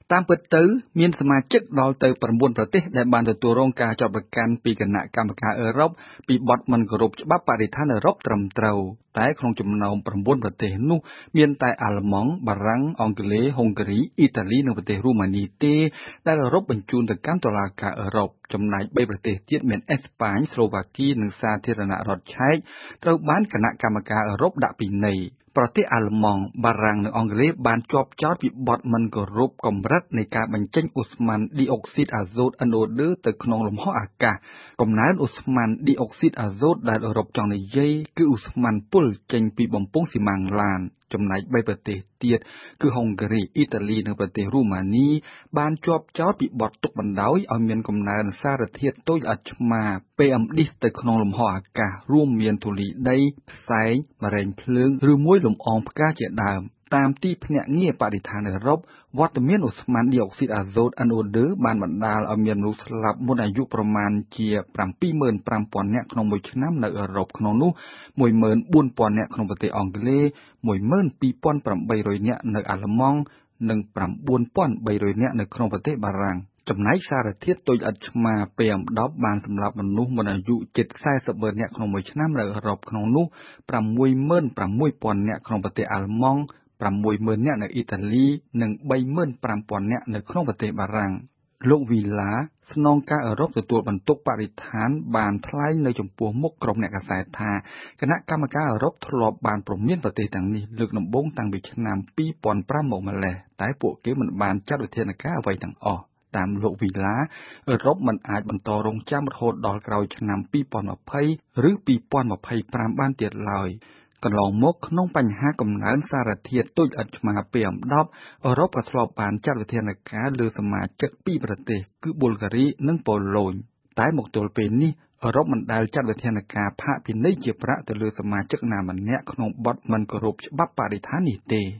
តាមពិតទៅមានសមាជិកដល់ទៅ9ប្រទេសដែលបានទទួលរងការចាប់ប្រកាន់ពីគណៈកម្មការអឺរ៉ុបពីបទមិនគោរពច្បាប់បរិស្ថានអឺរ៉ុបត្រឹមត្រូវតែក្នុងចំណោម9ប្រទេសនោះមានតែអាល្លឺម៉ង់បារាំងអង់គ្លេសហុងហ្គារីអ៊ីតាលីនិងប្រទេសរូម៉ានីទេដែលអឺរ៉ុបបញ្ជូនទៅកាន់តុលាការអឺរ៉ុបចំណែក3ប្រទេសទៀតមានអេស្ប៉ាញស្លូវ៉ាគីនិងសាធារណរដ្ឋឆែកត្រូវបានគណៈកម្មការអឺរ៉ុបដាក់ពិន័យប្រទេសអាល្លឺម៉ង់បារាំងនិងអង់គ្លេសបានជាប់ចោទពីបទមិនគោរពកម្រិតនៃការបញ្ចេញអូស្មန်ឌីអុកស៊ីតអាហ្សូត NO2 ទៅក្នុងលំហអាកាសកំណើនអូស្មန်ឌីអុកស៊ីតអាហ្សូតដែលអឺរ៉ុបចង់និយាយគឺអូស្មန်ពុលចេញពីបំពង់ស៊ីម៉ាំងឡានចំណែក3ប្រទេសទៀតគឺហុងហ្គារីអ៊ីតាលីនិងប្រទេសរូម៉ានីបានជាប់ចោទពីបទទុកបណ្តោយឲ្យមានកំណើនសារធាតុតូចល្អិតឆ្មា PM10 ទៅក្នុងលំហអាកាសរួមមានធូលីដីផ្សែងម៉ារ៉េងភ្លើងឬមួយលំអងផ្កាជាដើមតាមទីភ្នាក់ងារបរិស្ថានអឺរ៉ុបវត្តមានអូស្មန်ឌីអុកស៊ីតអាហ្សូត NO2 បានបណ្ដាលឲ្យមានមនុស្សស្លាប់មុនអាយុប្រមាណជា 75,000 នាក់ក្នុងមួយឆ្នាំនៅអឺរ៉ុបក្នុងនោះ 14,000 នាក់ក្នុងប្រទេសអង់គ្លេស 12,800 នាក់នៅអាល្លឺម៉ង់និង 9,300 នាក់នៅក្នុងប្រទេសបារាំងចំណែកសារធាតុតូចល្អិតឆ្មា PM10 បានសម្លាប់មនុស្សមុនអាយុជិត40,000 នាក់ក្នុងមួយឆ្នាំនៅអឺរ៉ុបក្នុងនោះ 66,000 នាក់ក្នុងប្រទេសអាល្លឺម៉ង់ 60,000 នាក់នៅអ៊ីតាលីនិង 35,000 នាក់នៅក្នុងប្រទេសបារាំងលោកវីឡាស្នងការអឺរ៉ុបទទួលបន្ទុកបរិស្ថានបានថ្លែងនៅចំពោះមុខក្រុមអ្នកកាសែតថាគណៈកម្មការអឺរ៉ុបធ្លាប់បានព្រមានប្រទេសទាំងនេះលើកដំបូងតាំងពីឆ្នាំ2005មកម្លេះតែពួកគេមិនបានចាត់វិធានការអ្វីទាំងអស់តាមលោកវីឡាអឺរ៉ុបមិនអាចបន្តរងចាំរហូតដល់ក្រោយឆ្នាំ2020ឬ2025បានទៀតឡើយកន្លងមកក្នុងបញ្ហាកំណើនសារធាតុតូចល្អិតឆ្មា PM10 អឺរ៉ុបក៏ធ្លាប់បានចាត់វិធានការលើសមាជិក2ប្រទេសគឺប៊ុលហ្គារីនិងប៉ូឡូញតែមកទល់ពេលនេះអឺរ៉ុបមិនដែលចាត់វិធានការផាកពិន័យជាប្រាក់ទៅលើសមាជិកណាម្នាក់ក្នុងបទមិនគោរពច្បាប់បរិស្ថាននេះទេ